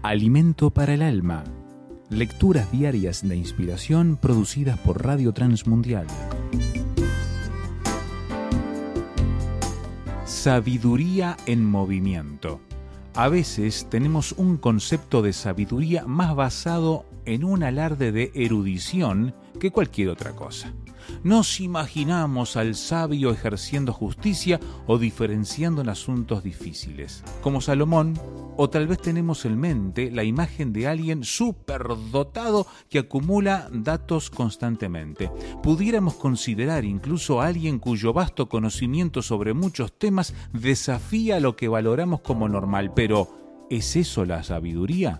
Alimento para el alma. Lecturas diarias de inspiración producidas por Radio Transmundial. Sabiduría en movimiento. A veces tenemos un concepto de sabiduría más basado en un alarde de erudición que cualquier otra cosa. Nos imaginamos al sabio ejerciendo justicia o diferenciando en asuntos difíciles, como Salomón, o tal vez tenemos en mente la imagen de alguien superdotado que acumula datos constantemente. Pudiéramos considerar incluso a alguien cuyo vasto conocimiento sobre muchos temas desafía lo que valoramos como normal, pero ¿es eso la sabiduría?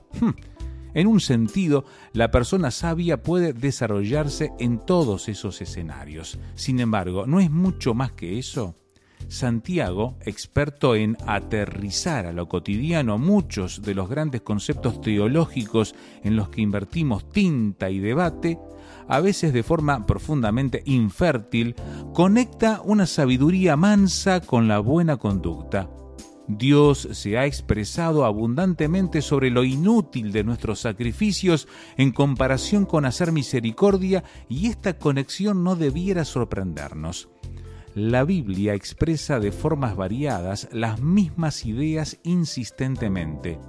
En un sentido, la persona sabia puede desarrollarse en todos esos escenarios. Sin embargo, ¿no es mucho más que eso? Santiago, experto en aterrizar a lo cotidiano muchos de los grandes conceptos teológicos en los que invertimos tinta y debate, a veces de forma profundamente infértil, conecta una sabiduría mansa con la buena conducta. Dios se ha expresado abundantemente sobre lo inútil de nuestros sacrificios en comparación con hacer misericordia, y esta conexión no debiera sorprendernos. La Biblia expresa de formas variadas las mismas ideas insistentemente.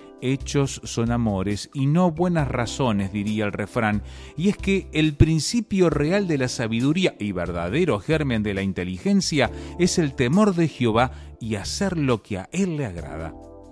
Hechos son amores y no buenas razones, diría el refrán, y es que el principio real de la sabiduría y verdadero germen de la inteligencia es el temor de Jehová y hacer lo que a Él le agrada.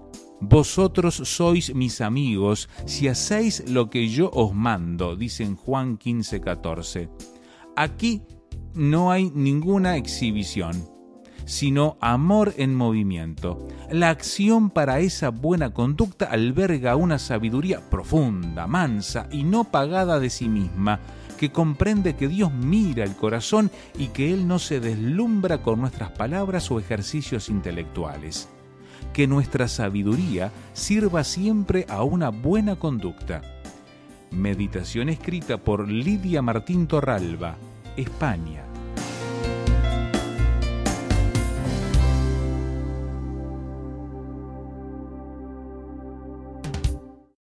Vosotros sois mis amigos si hacéis lo que yo os mando, dice en Juan 15:14. Aquí no hay ninguna exhibición, sino amor en movimiento. La acción para esa buena conducta alberga una sabiduría profunda, mansa y no pagada de sí misma, que comprende que Dios mira el corazón y que Él no se deslumbra con nuestras palabras o ejercicios intelectuales. Que nuestra sabiduría sirva siempre a una buena conducta. Meditación escrita por Lidia Martín Torralba, España.